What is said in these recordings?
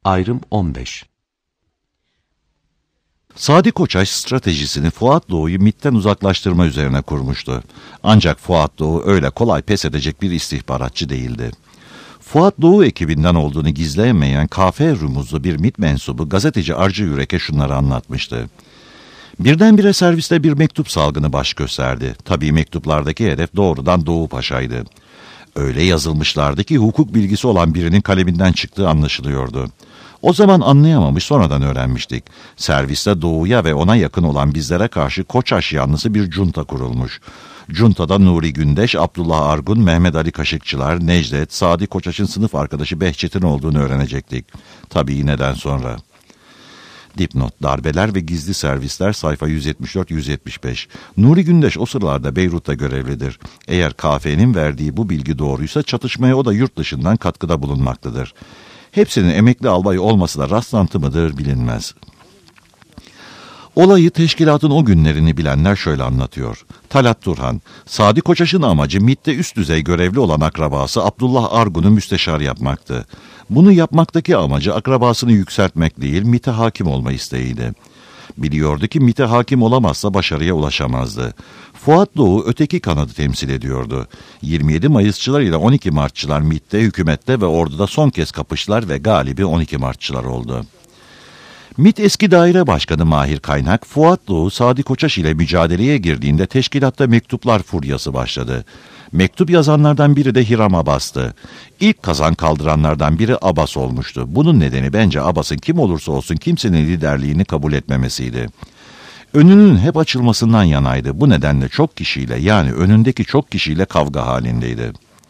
Ayrım 15. Sadi Koçaş stratejisini Fuat Doğu'yu MİT'ten uzaklaştırma üzerine kurmuştu. Ancak Fuat Doğu öyle kolay pes edecek bir istihbaratçı değildi. Fuat Doğu ekibinden olduğunu gizleyemeyen kafe rumuzlu bir MİT mensubu gazeteci Arcı Yürek'e şunları anlatmıştı. Birdenbire serviste bir mektup salgını baş gösterdi. Tabii mektuplardaki hedef doğrudan Doğu Paşa'ydı. Öyle yazılmışlardı ki hukuk bilgisi olan birinin kaleminden çıktığı anlaşılıyordu. O zaman anlayamamış, sonradan öğrenmiştik. Serviste Doğu'ya ve ona yakın olan bizlere karşı Koçaş yanlısı bir junta kurulmuş. Juntada Nuri Gündeş, Abdullah Argun, Mehmet Ali Kaşıkçılar, Necdet, Sadi Koçaş'ın sınıf arkadaşı Behçet'in olduğunu öğrenecektik. Tabii yineden sonra. Dipnot: Darbeler ve Gizli Servisler, sayfa 174-175. Nuri Gündeş o sıralarda Beyrut'ta görevlidir. Eğer KF'nin verdiği bu bilgi doğruysa çatışmaya o da yurt dışından katkıda bulunmaktadır. Hepsinin emekli albay olması da rastlantı mıdır bilinmez. Olayı teşkilatın o günlerini bilenler şöyle anlatıyor. Talat Turhan, Sadi Koçaş'ın amacı MİT'te üst düzey görevli olan akrabası Abdullah Argun'u müsteşar yapmaktı. Bunu yapmaktaki amacı akrabasını yükseltmek değil, MİT'e hakim olma isteğiydi. Biliyordu ki MİT'e hakim olamazsa başarıya ulaşamazdı. Fuat Doğu öteki kanadı temsil ediyordu. 27 Mayısçılar ile 12 Martçılar MİT'te, hükümette ve orduda son kez kapıştılar ve galibi 12 Martçılar oldu. MİT eski daire başkanı Mahir Kaynak, Fuat Doğu, Sadi Koçaş ile mücadeleye girdiğinde teşkilatta mektuplar furyası başladı. Mektup yazanlardan biri de Hiram Abbas'tı. İlk kazan kaldıranlardan biri Abbas olmuştu. Bunun nedeni bence Abbas'ın kim olursa olsun kimsenin liderliğini kabul etmemesiydi. Önünün hep açılmasından yanaydı. Bu nedenle çok kişiyle, yani önündeki çok kişiyle kavga halindeydi.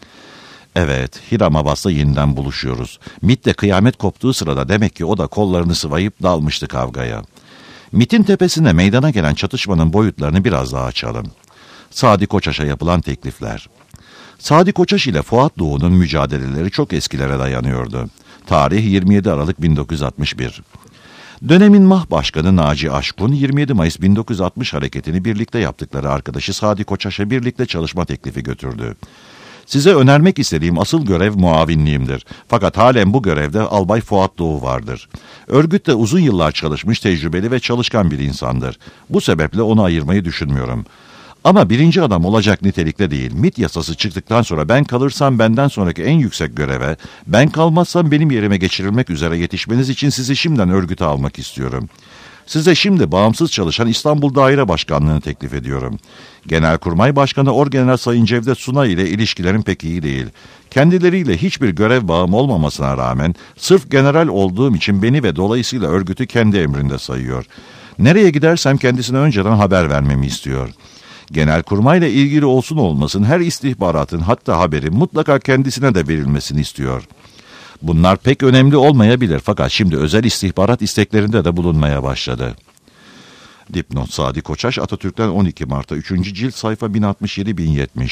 Evet, Hiram Abbas'la yeniden buluşuyoruz. MİT'te kıyamet koptuğu sırada demek ki o da kollarını sıvayıp dalmıştı kavgaya. MİT'in tepesinde meydana gelen çatışmanın boyutlarını biraz daha açalım. Sadi Koçaş'a yapılan teklifler. Sadi Koçaş ile Fuat Doğu'nun mücadeleleri çok eskilere dayanıyordu. Tarih 27 Aralık 1961. Dönemin MAH Başkanı Naci Aşkun, 27 Mayıs 1960 hareketini birlikte yaptıkları arkadaşı Sadi Koçaş'a birlikte çalışma teklifi götürdü. Size önermek istediğim asıl görev muavinliğimdir. Fakat halen bu görevde Albay Fuat Doğu vardır. Örgütte uzun yıllar çalışmış, tecrübeli ve çalışkan bir insandır. Bu sebeple onu ayırmayı düşünmüyorum. Ama birinci adam olacak nitelikte değil. MİT yasası çıktıktan sonra ben kalırsam benden sonraki en yüksek göreve, ben kalmazsam benim yerime geçirilmek üzere yetişmeniz için sizi şimdiden örgüte almak istiyorum. Size şimdi bağımsız çalışan İstanbul Daire Başkanlığı'nı teklif ediyorum. Genelkurmay Başkanı Orgeneral Sayın Cevdet Sunay ile ilişkilerim pek iyi değil. Kendileriyle hiçbir görev bağım olmamasına rağmen sırf general olduğum için beni ve dolayısıyla örgütü kendi emrinde sayıyor. Nereye gidersem kendisine önceden haber vermemi istiyor. Genelkurmayla ilgili olsun olmasın her istihbaratın, hatta haberin mutlaka kendisine de verilmesini istiyor. Bunlar pek önemli olmayabilir fakat şimdi özel istihbarat isteklerinde de bulunmaya başladı. Dipnot: Sadi Koçaş, Atatürk'ten 12 Mart'ta 3. cilt, sayfa 1067-1070.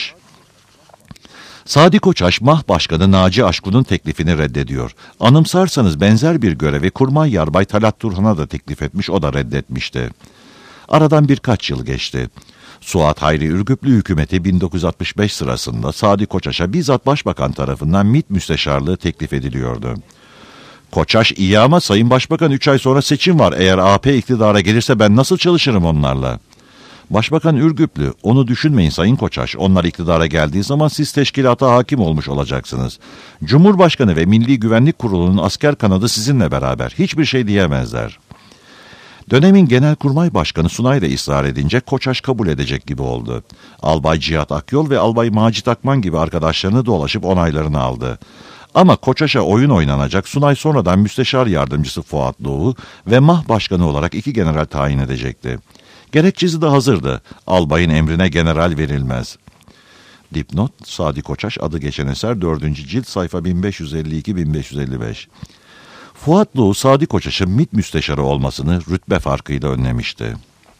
Sadi Koçaş, MAH Başkanı Naci Aşkun'un teklifini reddediyor. Anımsarsanız benzer bir görevi Kurmay Yarbay Talat Turhan'a da teklif etmiş, o da reddetmişti. Aradan birkaç yıl geçti. Suat Hayri Ürgüplü hükümeti 1965 sırasında Sadi Koçaş'a bizzat Başbakan tarafından MİT müsteşarlığı teklif ediliyordu. Koçaş, iyi ama Sayın Başbakan 3 ay sonra seçim var. Eğer AP iktidara gelirse ben nasıl çalışırım onlarla? Başbakan Ürgüplü, onu düşünmeyin Sayın Koçaş. Onlar iktidara geldiği zaman siz teşkilata hakim olmuş olacaksınız. Cumhurbaşkanı ve Milli Güvenlik Kurulu'nun asker kanadı sizinle beraber. Hiçbir şey diyemezler. Dönemin Genelkurmay Başkanı Sunay da ısrar edince Koçaş kabul edecek gibi oldu. Albay Cihat Akyol ve Albay Macit Akman gibi arkadaşlarını dolaşıp onaylarını aldı. Ama Koçaş'a oyun oynanacak, Sunay sonradan müsteşar yardımcısı Fuat Doğu ve MAH Başkanı olarak 2 general tayin edecekti. Gerekçesi de hazırdı. Albayın emrine general verilmez. Dipnot: Sadi Koçaş, adı geçen eser, 4. cilt, sayfa 1552-1555. Fuat Doğu, Sadi Koçaş'ın MİT müsteşarı olmasını rütbe farkıyla önlemişti.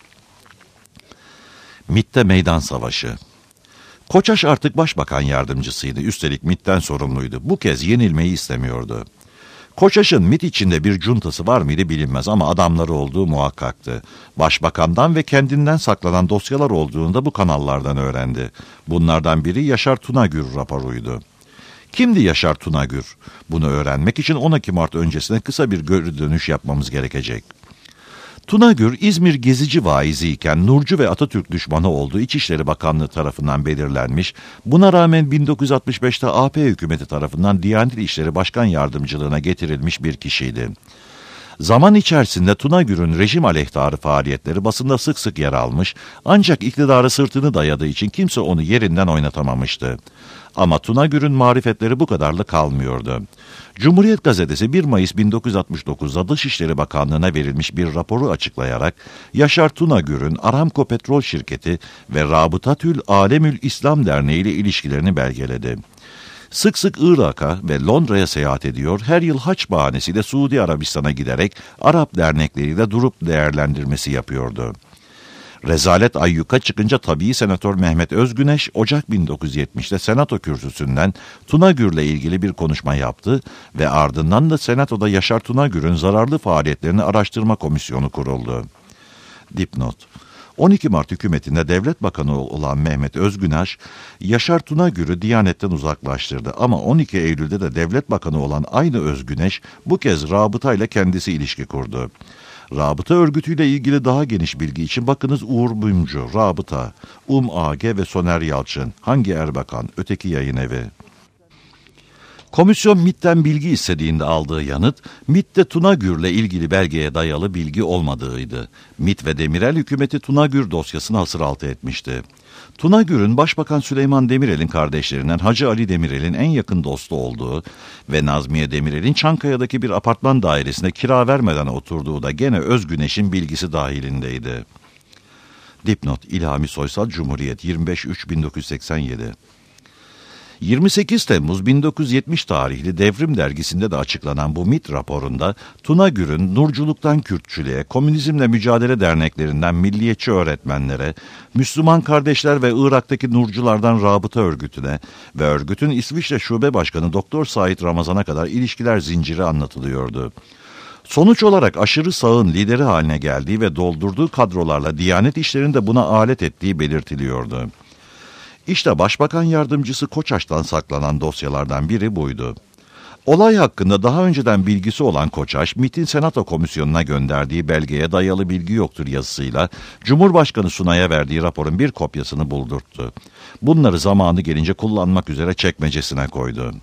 MİT'te meydan savaşı. Koçaş artık başbakan yardımcısıydı. Üstelik MİT'ten sorumluydu. Bu kez yenilmeyi istemiyordu. Koçaş'ın MİT içinde bir cuntası var mıydı bilinmez ama adamları olduğu muhakkaktı. Başbakandan ve kendinden saklanan dosyalar olduğunu da bu kanallardan öğrendi. Bunlardan biri Yaşar Tunagür raporuydu. Kimdi Yaşar Tunagür? Bunu öğrenmek için 12 Mart öncesine kısa bir geri dönüş yapmamız gerekecek. Tunagür, İzmir gezici vaizi iken Nurcu ve Atatürk düşmanı olduğu İçişleri Bakanlığı tarafından belirlenmiş, buna rağmen 1965'te AP hükümeti tarafından Diyanet İşleri Başkan Yardımcılığına getirilmiş bir kişiydi. Zaman içerisinde Tunagür'ün rejim aleyhtarı faaliyetleri basında sık sık yer almış, ancak iktidara sırtını dayadığı için kimse onu yerinden oynatamamıştı. Ama Tunagür'ün marifetleri bu kadarla kalmıyordu. Cumhuriyet Gazetesi 1 Mayıs 1969'da Dışişleri Bakanlığı'na verilmiş bir raporu açıklayarak Yaşar Tunagür'ün Aramco Petrol Şirketi ve Rabıtatül Alemül İslam Derneği ile ilişkilerini belgeledi. Sık sık Irak'a ve Londra'ya seyahat ediyor, her yıl haç bahanesiyle Suudi Arabistan'a giderek Arap dernekleriyle durup değerlendirmesi yapıyordu. Rezalet ayyuka çıkınca tabii Senatör Mehmet Özgüneş, Ocak 1970'te Senato kürsüsünden Tunagür'le ilgili bir konuşma yaptı ve ardından da Senato'da Yaşar Tunagür'ün zararlı faaliyetlerini araştırma komisyonu kuruldu. Dipnot: 12 Mart hükümetinde devlet bakanı olan Mehmet Özgüneş, Yaşar Tunagür'ü Diyanet'ten uzaklaştırdı ama 12 Eylül'de de devlet bakanı olan aynı Özgüneş bu kez Rabıta ile kendisi ilişki kurdu. Rabıta örgütüyle ilgili daha geniş bilgi için bakınız Uğur Mumcu, Rabıta, AG ve Soner Yalçın, Hangi Erbakan, Öteki Yayın Evi. Komisyon MİT'ten bilgi istediğinde aldığı yanıt, MİT'te Tunagür'le ilgili belgeye dayalı bilgi olmadığıydı. MİT ve Demirel hükümeti Tunagür dosyasını hasıraltı etmişti. Tunagür'ün Başbakan Süleyman Demirel'in kardeşlerinden Hacı Ali Demirel'in en yakın dostu olduğu ve Nazmiye Demirel'in Çankaya'daki bir apartman dairesinde kira vermeden oturduğu da gene Özgüneş'in bilgisi dahilindeydi. Dipnot: İlhami Soysal, Cumhuriyet, 25.3.1987. 28 Temmuz 1970 tarihli Devrim dergisinde de açıklanan bu MİT raporunda Tunagür'ün Nurculuktan Kürtçülüğe, Komünizmle Mücadele Derneklerinden milliyetçi öğretmenlere, Müslüman Kardeşler ve Irak'taki Nurculardan Rabıta Örgütü'ne ve örgütün İsviçre Şube Başkanı Doktor Said Ramazan'a kadar ilişkiler zinciri anlatılıyordu. Sonuç olarak aşırı sağın lideri haline geldiği ve doldurduğu kadrolarla Diyanet İşleri'ni de buna alet ettiği belirtiliyordu. İşte Başbakan Yardımcısı Koçaş'tan saklanan dosyalardan biri buydu. Olay hakkında daha önceden bilgisi olan Koçaş, MİT'in Senato Komisyonu'na gönderdiği belgeye dayalı bilgi yoktur yazısıyla Cumhurbaşkanı Sunay'a verdiği raporun bir kopyasını buldurttu. Bunları zamanı gelince kullanmak üzere çekmecesine koydu.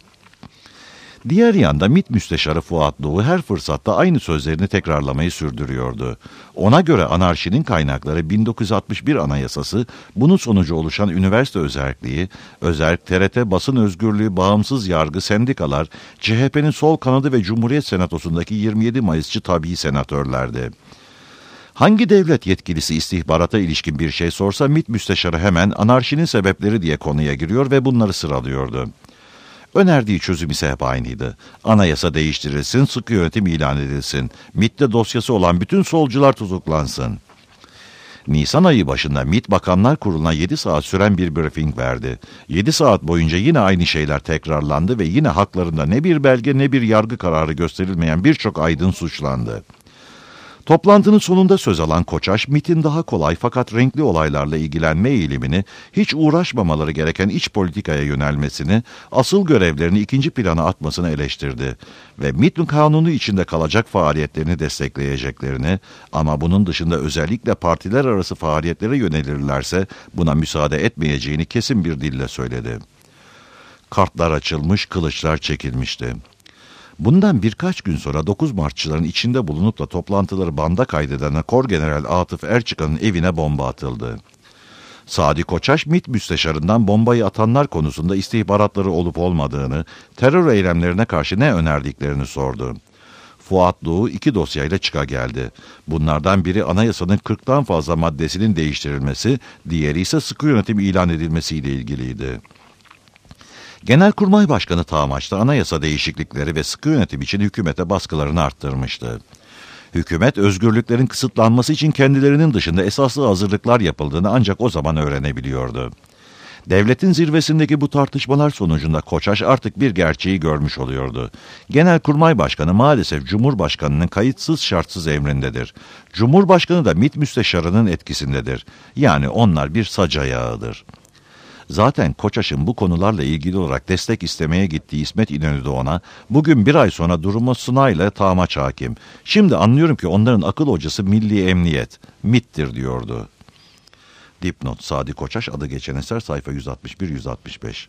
Diğer yanda MİT Müsteşarı Fuat Doğu her fırsatta aynı sözlerini tekrarlamayı sürdürüyordu. Ona göre anarşinin kaynakları 1961 Anayasası, bunun sonucu oluşan üniversite özerkliği, özerk, TRT, basın özgürlüğü, bağımsız yargı, sendikalar, CHP'nin sol kanadı ve Cumhuriyet Senatosu'ndaki 27 Mayısçı tabii senatörlerdi. Hangi devlet yetkilisi istihbarata ilişkin bir şey sorsa MİT Müsteşarı hemen anarşinin sebepleri diye konuya giriyor ve bunları sıralıyordu. Önerdiği çözüm ise hep aynıydı. Anayasa değiştirilsin, sıkı yönetim ilan edilsin. MİT'te dosyası olan bütün solcular tutuklansın. Nisan ayı başında MİT Bakanlar Kurulu'na 7 saat süren bir briefing verdi. 7 saat boyunca yine aynı şeyler tekrarlandı ve yine haklarında ne bir belge ne bir yargı kararı gösterilmeyen birçok aydın suçlandı. Toplantının sonunda söz alan Koçaş, MİT'in daha kolay fakat renkli olaylarla ilgilenme eğilimini, hiç uğraşmamaları gereken iç politikaya yönelmesini, asıl görevlerini ikinci plana atmasını eleştirdi ve MİT kanunu içinde kalacak faaliyetlerini destekleyeceklerini ama bunun dışında özellikle partiler arası faaliyetlere yönelirlerse buna müsaade etmeyeceğini kesin bir dille söyledi. Kartlar açılmış, kılıçlar çekilmişti. Bundan birkaç gün sonra 9 Martçıların içinde bulunup da toplantıları banda kaydeden Korgeneral Atıf Erçıkan'ın evine bomba atıldı. Sadi Koçaş, MİT müsteşarından bombayı atanlar konusunda istihbaratları olup olmadığını, terör eylemlerine karşı ne önerdiklerini sordu. Fuat Doğu 2 dosyayla çıka geldi. Bunlardan biri anayasanın 40'tan fazla maddesinin değiştirilmesi, diğeri ise sıkı yönetim ilan edilmesiyle ilgiliydi. Genelkurmay Başkanı Tağmaç da anayasa değişiklikleri ve sıkı yönetim için hükümete baskılarını arttırmıştı. Hükümet, özgürlüklerin kısıtlanması için kendilerinin dışında esaslı hazırlıklar yapıldığını ancak o zaman öğrenebiliyordu. Devletin zirvesindeki bu tartışmalar sonucunda Koçaş artık bir gerçeği görmüş oluyordu. Genelkurmay Başkanı maalesef Cumhurbaşkanı'nın kayıtsız şartsız emrindedir. Cumhurbaşkanı da MİT müsteşarının etkisindedir. Yani onlar bir sac ayağıdır. Zaten Koçaş'ın bu konularla ilgili olarak destek istemeye gittiği İsmet İnönü de ona, bugün bir ay sonra durumu sınayla tamaç hakim. Şimdi anlıyorum ki onların akıl hocası Milli Emniyet, MİT'tir diyordu. Dipnot: Sadi Koçaş, adı geçen eser, sayfa 161-165.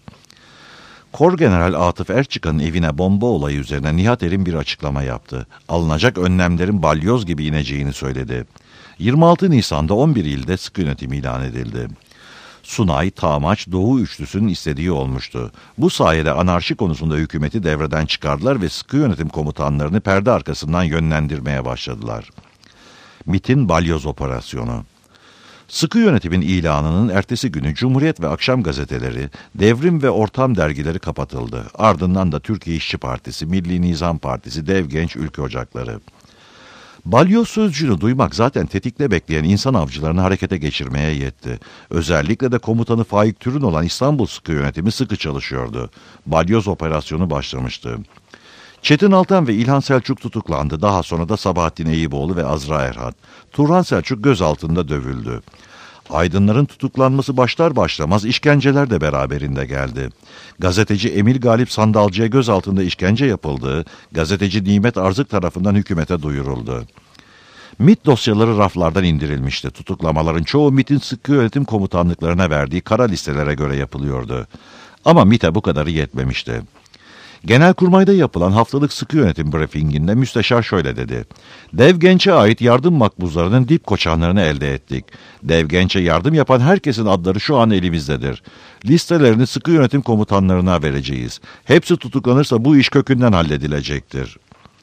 Korgeneral Atıf Erçıkan'ın evine bomba olayı üzerine Nihat Erim bir açıklama yaptı. Alınacak önlemlerin balyoz gibi ineceğini söyledi. 26 Nisan'da 11 ilde sıkı yönetim ilan edildi. Sunay, Tamaç, Doğu üçlüsünün istediği olmuştu. Bu sayede anarşi konusunda hükümeti devreden çıkardılar ve sıkı yönetim komutanlarını perde arkasından yönlendirmeye başladılar. MİT'in balyoz operasyonu. Sıkı yönetimin ilanının ertesi günü Cumhuriyet ve akşam gazeteleri, Devrim ve Ortam dergileri kapatıldı. Ardından da Türkiye İşçi Partisi, Milli Nizam Partisi, Dev Genç Ülke Ocakları. Balyoz sözcüğünü duymak zaten tetikte bekleyen insan avcılarını harekete geçirmeye yetti. Özellikle de komutanı Faik Türün olan İstanbul Sıkı Yönetimi sıkı çalışıyordu. Balyoz operasyonu başlamıştı. Çetin Altan ve İlhan Selçuk tutuklandı. Daha sonra da Sabahattin Eyüboğlu ve Azra Erhat. Turhan Selçuk gözaltında dövüldü. Aydınların tutuklanması başlar başlamaz işkenceler de beraberinde geldi. Gazeteci Emil Galip Sandalcı'ya gözaltında işkence yapıldığı, gazeteci Nimet Arzık tarafından hükümete duyuruldu. MİT dosyaları raflardan indirilmişti. Tutuklamaların çoğu MİT'in sıkı yönetim komutanlıklarına verdiği kara listelere göre yapılıyordu. Ama MİT'e bu kadarı yetmemişti. Genelkurmay'da yapılan haftalık sıkı yönetim briefinginde müsteşar şöyle dedi: Dev Genç'e ait yardım makbuzlarının dip koçanlarını elde ettik. Dev Genç'e yardım yapan herkesin adları şu an elimizdedir. Listelerini sıkı yönetim komutanlarına vereceğiz. Hepsi tutuklanırsa bu iş kökünden halledilecektir.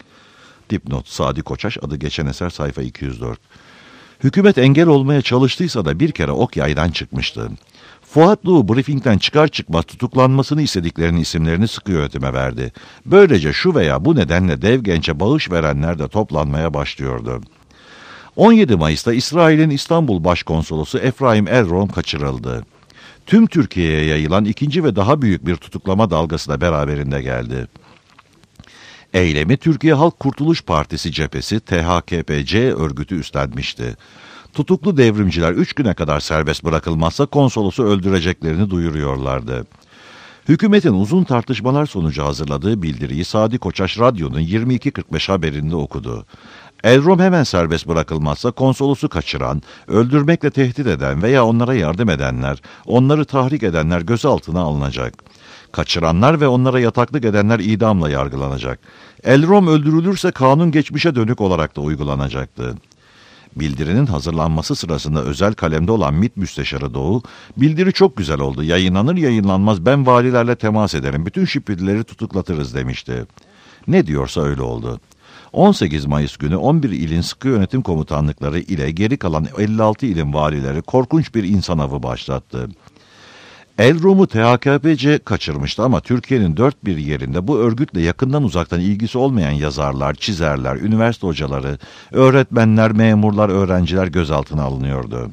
Dipnot: Sadi Koçaş, adı geçen eser, sayfa 204. Hükümet engel olmaya çalıştıysa da bir kere ok yaydan çıkmıştı. Fuat Doğu briefingden çıkar çıkmaz tutuklanmasını istediklerinin isimlerini sıkı yönetime verdi. Böylece şu veya bu nedenle Dev Genç'e bağış verenler de toplanmaya başlıyordu. 17 Mayıs'ta İsrail'in İstanbul Başkonsolosu Efraim Elrom kaçırıldı. Tüm Türkiye'ye yayılan ikinci ve daha büyük bir tutuklama dalgası da beraberinde geldi. Eylemi Türkiye Halk Kurtuluş Partisi cephesi THKPC örgütü üstlenmişti. Tutuklu devrimciler 3 güne kadar serbest bırakılmazsa konsolosu öldüreceklerini duyuruyorlardı. Hükümetin uzun tartışmalar sonucu hazırladığı bildiriyi Sadi Koçaş Radyo'nun 22.45 haberinde okudu. Elrom hemen serbest bırakılmazsa konsolosu kaçıran, öldürmekle tehdit eden veya onlara yardım edenler, onları tahrik edenler gözaltına alınacak. Kaçıranlar ve onlara yataklık edenler idamla yargılanacak. Elrom öldürülürse kanun geçmişe dönük olarak da uygulanacaktı. Bildirinin hazırlanması sırasında özel kalemde olan MİT Müsteşarı Doğu, bildiri çok güzel oldu, yayınlanır yayınlanmaz ben valilerle temas ederim, bütün şüphelileri tutuklatırız demişti. Ne diyorsa öyle oldu. 18 Mayıs günü 11 ilin sıkı yönetim komutanlıkları ile geri kalan 56 ilin valileri korkunç bir insan avı başlattı. Elrom'u THKPC kaçırmıştı ama Türkiye'nin dört bir yerinde bu örgütle yakından uzaktan ilgisi olmayan yazarlar, çizerler, üniversite hocaları, öğretmenler, memurlar, öğrenciler gözaltına alınıyordu.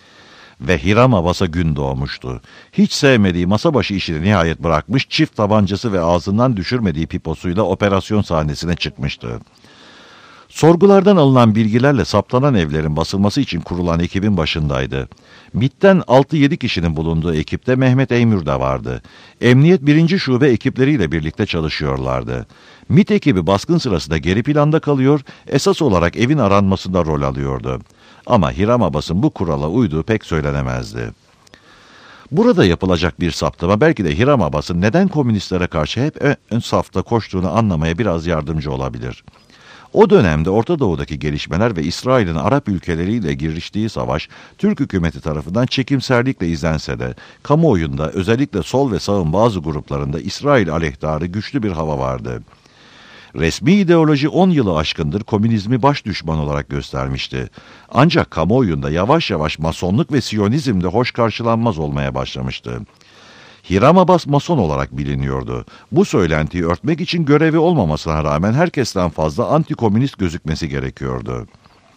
Ve Hiram Abbas'a gün doğmuştu. Hiç sevmediği masa başı işini nihayet bırakmış, çift tabancası ve ağzından düşürmediği piposuyla operasyon sahnesine çıkmıştı. Sorgulardan alınan bilgilerle saptanan evlerin basılması için kurulan ekibin başındaydı. MİT'ten 6-7 kişinin bulunduğu ekipte Mehmet Eymür de vardı. Emniyet 1. Şube ekipleriyle birlikte çalışıyorlardı. MİT ekibi baskın sırasında geri planda kalıyor, esas olarak evin aranmasında rol alıyordu. Ama Hiram Abbas'ın bu kurala uyduğu pek söylenemezdi. Burada yapılacak bir saptama belki de Hiram Abbas'ın neden komünistlere karşı hep ön safta koştuğunu anlamaya biraz yardımcı olabilir. O dönemde Orta Doğu'daki gelişmeler ve İsrail'in Arap ülkeleriyle giriştiği savaş, Türk hükümeti tarafından çekimserlikle izlense de, kamuoyunda özellikle sol ve sağın bazı gruplarında İsrail aleyhtarı güçlü bir hava vardı. Resmi ideoloji 10 yılı aşkındır komünizmi baş düşman olarak göstermişti. Ancak kamuoyunda yavaş yavaş masonluk ve siyonizm de hoş karşılanmaz olmaya başlamıştı. Hiram Abbas mason olarak biliniyordu. Bu söylentiyi örtmek için görevi olmamasına rağmen herkesten fazla antikomünist gözükmesi gerekiyordu.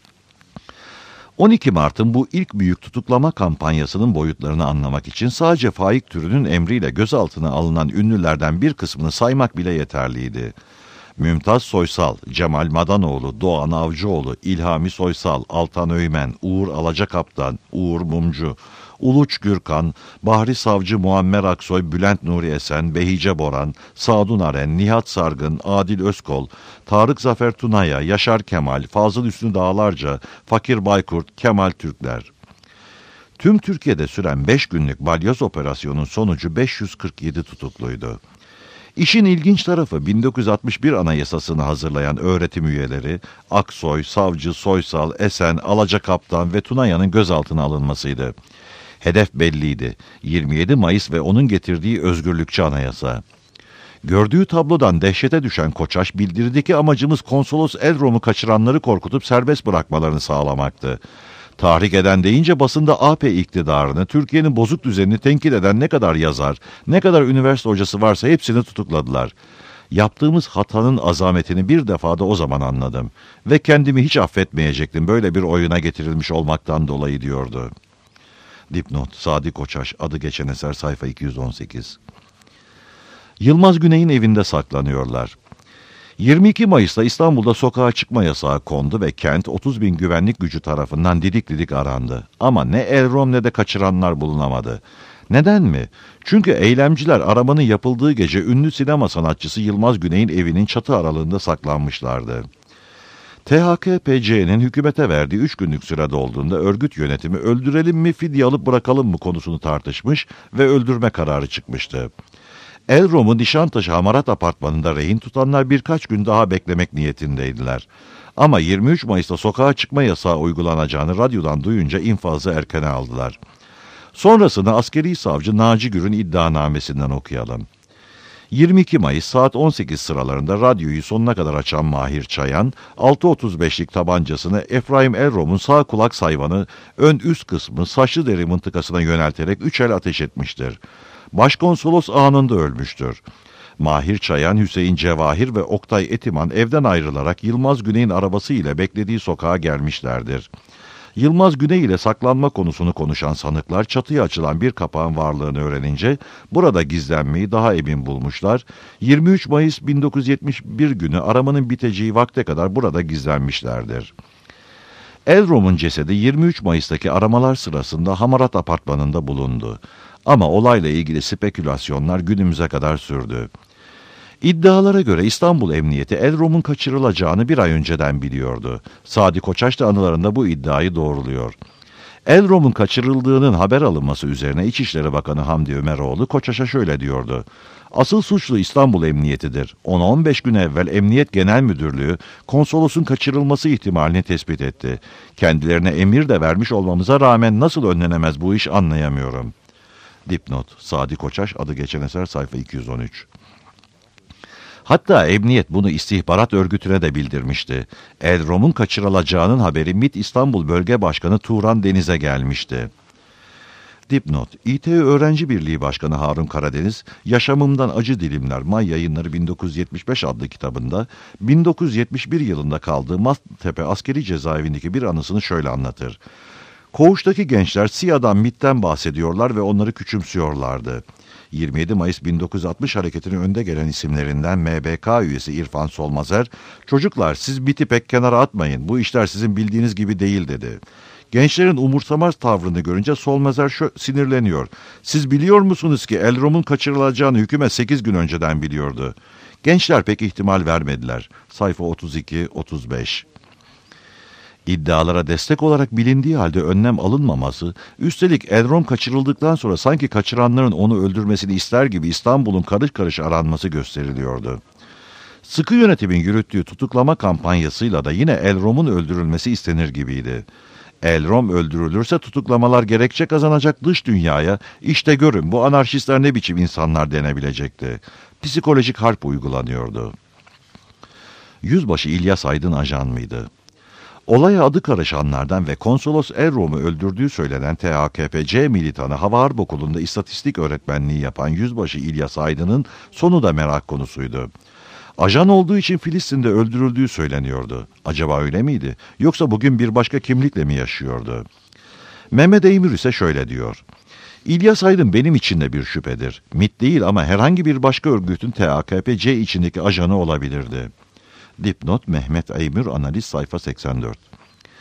12 Mart'ın bu ilk büyük tutuklama kampanyasının boyutlarını anlamak için sadece Faik Türün'ün emriyle gözaltına alınan ünlülerden bir kısmını saymak bile yeterliydi. Mümtaz Soysal, Cemal Madanoğlu, Doğan Avcıoğlu, İlhami Soysal, Altan Öymen, Uğur Alacakaptan, Uğur Mumcu, Uluç Gürkan, Bahri Savcı, Muammer Aksoy, Bülent Nuri Esen, Behice Boran, Sadun Aren, Nihat Sargın, Adil Özkol, Tarık Zafer Tunaya, Yaşar Kemal, Fazıl Üstü Dağlarca, Fakir Baykurt, Kemal Türkler. Tüm Türkiye'de süren 5 günlük balyoz operasyonun sonucu 547 tutukluydu. İşin ilginç tarafı 1961 Anayasasını hazırlayan öğretim üyeleri Aksoy, Savcı, Soysal, Esen, Alacakaptan ve Tunaya'nın gözaltına alınmasıydı. Hedef belliydi. 27 Mayıs ve onun getirdiği özgürlükçü anayasa. Gördüğü tablodan dehşete düşen Koçaş bildirdi ki amacımız konsolos Elrom'u kaçıranları korkutup serbest bırakmalarını sağlamaktı. Tahrik eden deyince basında AP iktidarını, Türkiye'nin bozuk düzenini tenkit eden ne kadar yazar, ne kadar üniversite hocası varsa hepsini tutukladılar. Yaptığımız hatanın azametini bir defada o zaman anladım. Ve kendimi hiç affetmeyecektim böyle bir oyuna getirilmiş olmaktan dolayı diyordu. Dipnot, Sadi Koçaş, adı geçen eser, sayfa 218. Yılmaz Güney'in evinde saklanıyorlar. 22 Mayıs'ta İstanbul'da sokağa çıkma yasağı kondu ve kent 30 bin güvenlik gücü tarafından didik didik arandı. Ama ne Elrom ne de kaçıranlar bulunamadı. Neden mi? Çünkü eylemciler aramanın yapıldığı gece ünlü sinema sanatçısı Yılmaz Güney'in evinin çatı aralığında saklanmışlardı. THKPC'nin hükümete verdiği 3 günlük süre dolduğunda örgüt yönetimi öldürelim mi fidye alıp bırakalım mı konusunu tartışmış ve öldürme kararı çıkmıştı. Elrom'u Nişantaşı Hamarat Apartmanı'nda rehin tutanlar birkaç gün daha beklemek niyetindeydiler. Ama 23 Mayıs'ta sokağa çıkma yasağı uygulanacağını radyodan duyunca infazı erkene aldılar. Sonrasını askeri savcı Naci Gür'ün iddianamesinden okuyalım. 22 Mayıs saat 18 sıralarında radyoyu sonuna kadar açan Mahir Çayan, 6.35'lik tabancasını Efraim Elrom'un sağ kulak sayvanı ön üst kısmı saçlı deri mıntıkasına yönelterek 3 el ateş etmiştir. Başkonsolos anında ölmüştür. Mahir Çayan, Hüseyin Cevahir ve Oktay Etiman evden ayrılarak Yılmaz Güney'in arabası ile beklediği sokağa gelmişlerdir. Yılmaz Güney ile saklanma konusunu konuşan sanıklar çatıya açılan bir kapağın varlığını öğrenince burada gizlenmeyi daha emin bulmuşlar. 23 Mayıs 1971 günü aramanın biteceği vakte kadar burada gizlenmişlerdir. Elrom'un cesedi 23 Mayıs'taki aramalar sırasında Hamarat Apartmanı'nda bulundu. Ama olayla ilgili spekülasyonlar günümüze kadar sürdü. İddialara göre İstanbul Emniyeti Elrom'un kaçırılacağını bir ay önceden biliyordu. Sadi Koçaş da anılarında bu iddiayı doğruluyor. Elrom'un kaçırıldığının haber alınması üzerine İçişleri Bakanı Hamdi Ömeroğlu Koçaş'a şöyle diyordu. Asıl suçlu İstanbul Emniyetidir. 10-15 gün evvel Emniyet Genel Müdürlüğü konsolosun kaçırılması ihtimalini tespit etti. Kendilerine emir de vermiş olmamıza rağmen nasıl önlenemez bu iş anlayamıyorum. Dipnot, Sadi Koçaş, adı geçen eser, sayfa 213. Hatta emniyet bunu istihbarat örgütüne de bildirmişti. Elrom'un kaçırılacağının haberi MİT İstanbul Bölge Başkanı Turan Deniz'e gelmişti. Dipnot, İTÜ Öğrenci Birliği Başkanı Harun Karadeniz, Yaşamımdan Acı Dilimler, May Yayınları 1975 adlı kitabında 1971 yılında kaldığı Maltepe Askeri Cezaevindeki bir anısını şöyle anlatır. Koğuştaki gençler SİA'dan MİT'ten bahsediyorlar ve onları küçümsüyorlardı. 27 Mayıs 1960 hareketinin önde gelen isimlerinden MBK üyesi İrfan Solmazer, "Çocuklar siz MİT'i pek kenara atmayın, bu işler sizin bildiğiniz gibi değil" dedi. Gençlerin umursamaz tavrını görünce Solmazer sinirleniyor. "Siz biliyor musunuz ki Elrom'un kaçırılacağını hükümet 8 gün önceden biliyordu." Gençler pek ihtimal vermediler. Sayfa 32-35. İddialara destek olarak bilindiği halde önlem alınmaması, üstelik Elrom kaçırıldıktan sonra sanki kaçıranların onu öldürmesini ister gibi İstanbul'un karış karış aranması gösteriliyordu. Sıkı yönetimin yürüttüğü tutuklama kampanyasıyla da yine Elrom'un öldürülmesi istenir gibiydi. Elrom öldürülürse tutuklamalar gerekçe kazanacak dış dünyaya, "İşte görün bu anarşistler ne biçim insanlar" denebilecekti. Psikolojik harp uygulanıyordu. Yüzbaşı İlyas Aydın ajan mıydı? Olaya adı karışanlardan ve konsolos Elrom'u öldürdüğü söylenen THKPC militanı Hava Harp Okulu'nda istatistik öğretmenliği yapan Yüzbaşı İlyas Aydın'ın sonu da merak konusuydu. Ajan olduğu için Filistin'de öldürüldüğü söyleniyordu. Acaba öyle miydi? Yoksa bugün bir başka kimlikle mi yaşıyordu? Mehmet Eymür ise şöyle diyor. İlyas Aydın benim için de bir şüphedir. MİT değil ama herhangi bir başka örgütün THKPC içindeki ajanı olabilirdi. Dipnot, Mehmet Eymür, analiz, sayfa 84.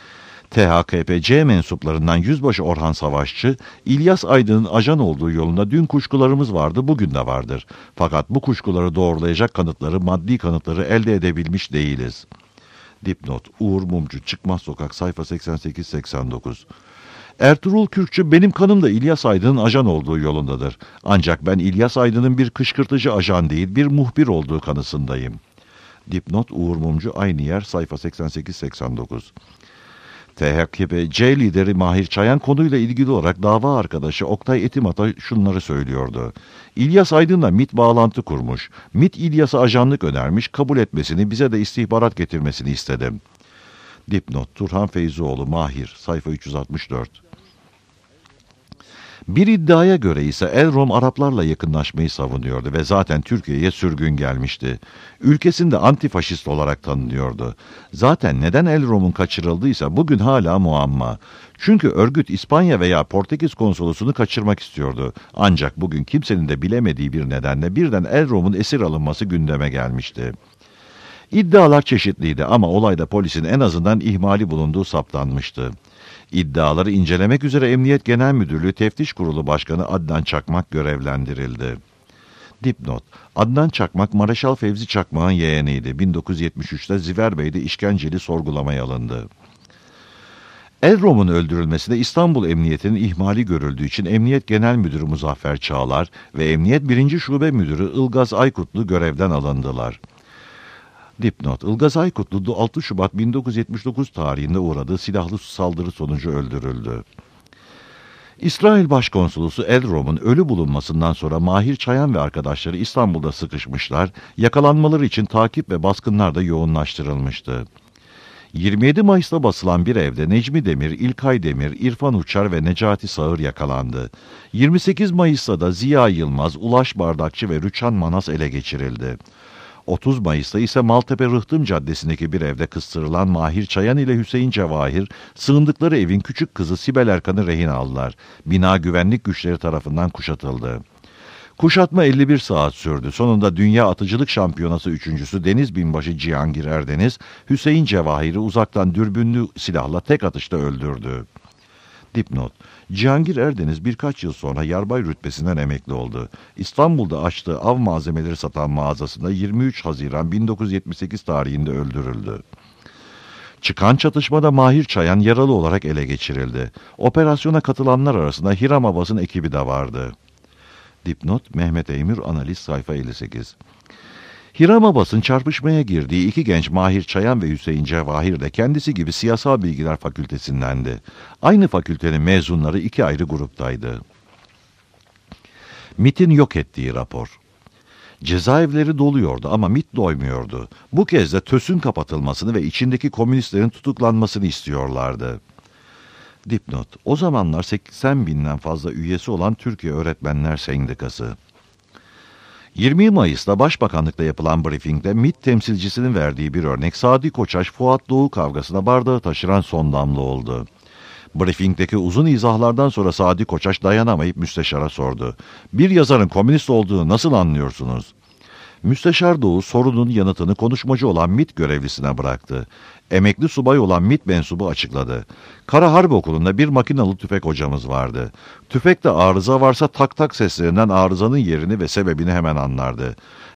THKPC mensuplarından Yüzbaşı Orhan Savaşçı, İlyas Aydın'ın ajan olduğu yolunda dün kuşkularımız vardı, bugün de vardır. Fakat bu kuşkuları doğrulayacak kanıtları, maddi kanıtları elde edebilmiş değiliz. Dipnot: Uğur Mumcu, Çıkmaz Sokak, sayfa 88-89. Ertuğrul Kürkçü, benim kanım da İlyas Aydın'ın ajan olduğu yolundadır. Ancak ben İlyas Aydın'ın bir kışkırtıcı ajan değil, bir muhbir olduğu kanısındayım. Dipnot: Uğur Mumcu, aynı yer, sayfa 88-89. THKPC lideri Mahir Çayan konuyla ilgili olarak dava arkadaşı Oktay Etimat'a şunları söylüyordu. İlyas Aydın'la MİT bağlantı kurmuş. MİT İlyas'a ajanlık önermiş, kabul etmesini, bize de istihbarat getirmesini istedim. Dipnot: Turhan Feyzioğlu, Mahir, sayfa 364. Bir iddiaya göre ise Elrom Araplarla yakınlaşmayı savunuyordu ve zaten Türkiye'ye sürgün gelmişti. Ülkesinde antifaşist olarak tanınıyordu. Zaten neden Elrom'un kaçırıldıysa bugün hala muamma. Çünkü örgüt İspanya veya Portekiz konsolosunu kaçırmak istiyordu. Ancak bugün kimsenin de bilemediği bir nedenle birden Elrom'un esir alınması gündeme gelmişti. İddialar çeşitliydi ama olayda polisin en azından ihmali bulunduğu saptanmıştı. İddiaları incelemek üzere Emniyet Genel Müdürlüğü Teftiş Kurulu Başkanı Adnan Çakmak görevlendirildi. Dipnot: Adnan Çakmak, Mareşal Fevzi Çakmak'ın yeğeniydi. 1973'te Ziverbey'de işkenceli sorgulamaya alındı. Elrom'un öldürülmesinde İstanbul Emniyeti'nin ihmali görüldüğü için Emniyet Genel Müdürü Muzaffer Çağlar ve Emniyet 1. Şube Müdürü Ilgaz Aykutlu görevden alındılar. Dipnot: Ilgaz Aykutlu 6 Şubat 1979 tarihinde uğradığı silahlı saldırı sonucu öldürüldü. İsrail Başkonsolosu Elrom'un ölü bulunmasından sonra Mahir Çayan ve arkadaşları İstanbul'da sıkışmışlar, yakalanmaları için takip ve baskınlar da yoğunlaştırılmıştı. 27 Mayıs'ta basılan bir evde Necmi Demir, İlkay Demir, İrfan Uçar ve Necati Sağır yakalandı. 28 Mayıs'ta da Ziya Yılmaz, Ulaş Bardakçı ve Rüçhan Manas ele geçirildi. 30 Mayıs'ta ise Maltepe Rıhtım Caddesi'ndeki bir evde kıstırılan Mahir Çayan ile Hüseyin Cevahir, sığındıkları evin küçük kızı Sibel Erkan'ı rehin aldılar. Bina güvenlik güçleri tarafından kuşatıldı. Kuşatma 51 saat sürdü. Sonunda Dünya Atıcılık Şampiyonası üçüncüsü Deniz Binbaşı Cihangir Erdeniz, Hüseyin Cevahir'i uzaktan dürbünlü silahla tek atışta öldürdü. Dipnot: Cihangir Erdeniz birkaç yıl sonra yarbay rütbesinden emekli oldu. İstanbul'da açtığı av malzemeleri satan mağazasında 23 Haziran 1978 tarihinde öldürüldü. Çıkan çatışmada Mahir Çayan yaralı olarak ele geçirildi. Operasyona katılanlar arasında Hiram Abbas'ın ekibi de vardı. Dipnot: Mehmet Eymür, Analiz, sayfa 58. Hiram Abbas'ın çarpışmaya girdiği iki genç Mahir Çayan ve Hüseyin Cevahir de kendisi gibi Siyasal Bilgiler Fakültesindendi. Aynı fakültenin mezunları iki ayrı gruptaydı. MİT'in yok ettiği rapor. Cezaevleri doluyordu ama MİT doymuyordu. Bu kez de TÖS'ün kapatılmasını ve içindeki komünistlerin tutuklanmasını istiyorlardı. Dipnot: O zamanlar 80 binden fazla üyesi olan Türkiye Öğretmenler Sendikası. 20 Mayıs'ta Başbakanlıkta yapılan briefingde MİT temsilcisinin verdiği bir örnek Sadi Koçaş, Fuat Doğu kavgasına bardağı taşıran son damla oldu. Briefingdeki uzun izahlardan sonra Sadi Koçaş dayanamayıp müsteşara sordu. Bir yazarın komünist olduğunu nasıl anlıyorsunuz? Müsteşar Doğu sorunun yanıtını konuşmacı olan MİT görevlisine bıraktı. Emekli subay olan MİT mensubu açıkladı. Kara Harp Okulu'nda bir makinalı tüfek hocamız vardı. Tüfekte arıza varsa tak tak seslerinden arızanın yerini ve sebebini hemen anlardı.